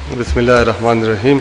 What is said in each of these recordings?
بسم الله الرحمن الرحیم.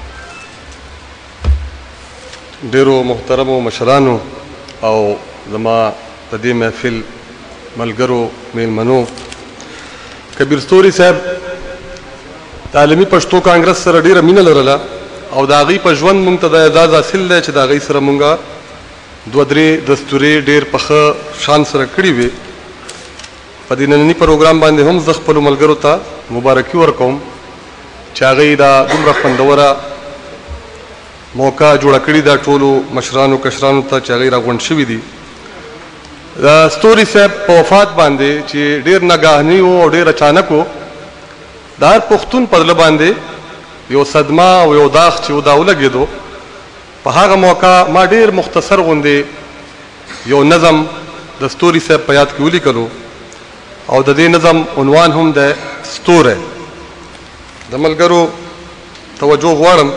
ډیرو محترمو مشرانو او زما د دې محفل ملګرو میلمنو، کبیر ستوري صاحب د عالمي پښتو کانګرس سره ډیره مینه لرله او د هغې په ژوند مونږ ته دا اعزاز حاصل دی چې د هغې سره مونږه دوه درې دستورې ډېر په ښه شان سره کړي وې. په دې ننني پروګرام باندې هم زه خپلو ملګرو ته مبارکي ورکوم چې هغې دا دومره خوندوره موقع جوړه کړې ده ټولو مشرانو کشرانو ته چې هغې راغونډ شوي دي. د ستوري صاحب په وفات باندې چې ډېر ناګهاني و او ډېر اچانک و، د هر پښتون په زړه باندې یو صدمه او یو داغ چې و دا ولګېدو. په هغه موقع ما ډېر مختصر غوندې یو نظم د ستوري صاحب په یاد کې ولیکلو او د دې نظم عنوان هم دی ستوری. د ملګرو توجه غواړم.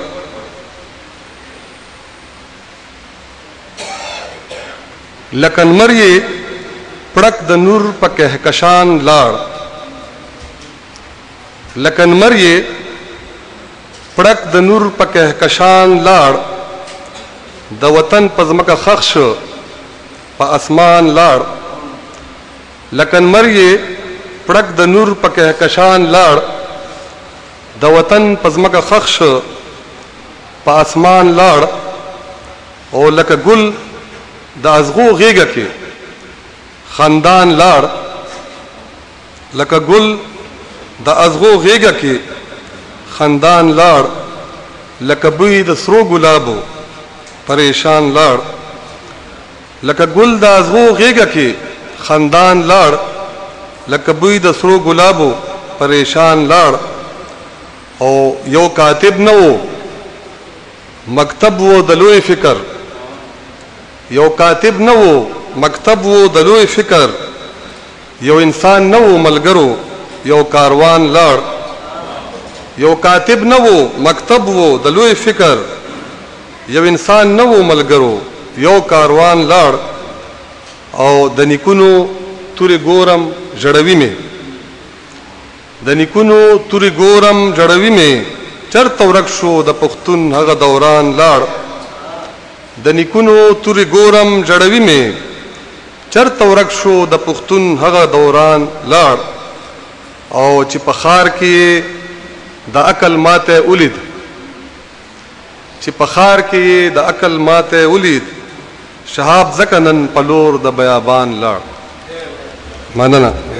لکه لمر یې پړک د نور په کهکشان لاړ، لکه لمر یې پړک د نور په کهکشان لاړ، د وطن په ځمکه ښخ شو په اسمان لاړ. لکه لمر یې پړک د نور په کهکشان لاړ، د وطن په ځمکه ښخ شو په اسمان لاړ. او لکه ګل د ازغو غېږه کې خندان لاړ، لکه ګل د ازغو غېږه کې خندان لاړ، لکه بوی د سرو ګلابو پریشان لاړ. لکه ګل د ازغو غېږه کې خندان لاړ، لکه بوی د سرو ګلابو پریشان لاړ. او یو کاتب نه و مکتب و د لوی فکر، یو کاتب نه و مکتب و د لوی فکر، یو انسان نه و ملګرو یو کاروان لاړ. یو کاتب نه و مکتب و د لوی فکر، یو انسان نه و ملګرو یو کاروان لاړ. او د نیکونو تورې ګورم ژړوي مې، د نیکونو تورې ګورم ژړوي مې، چرته ورک شو د پښتون هغه دوران لاړ. د نیکونو تورې ګورم ژړوي مې، چرته ورک شو د پښتون هغه دوران لاړ. او چې په ښار کې د عقل ماته ولید، چې په ښار کې د عقل ماته ولید، شهاب ځکه نن په لور د بیابان لاړ. مننه.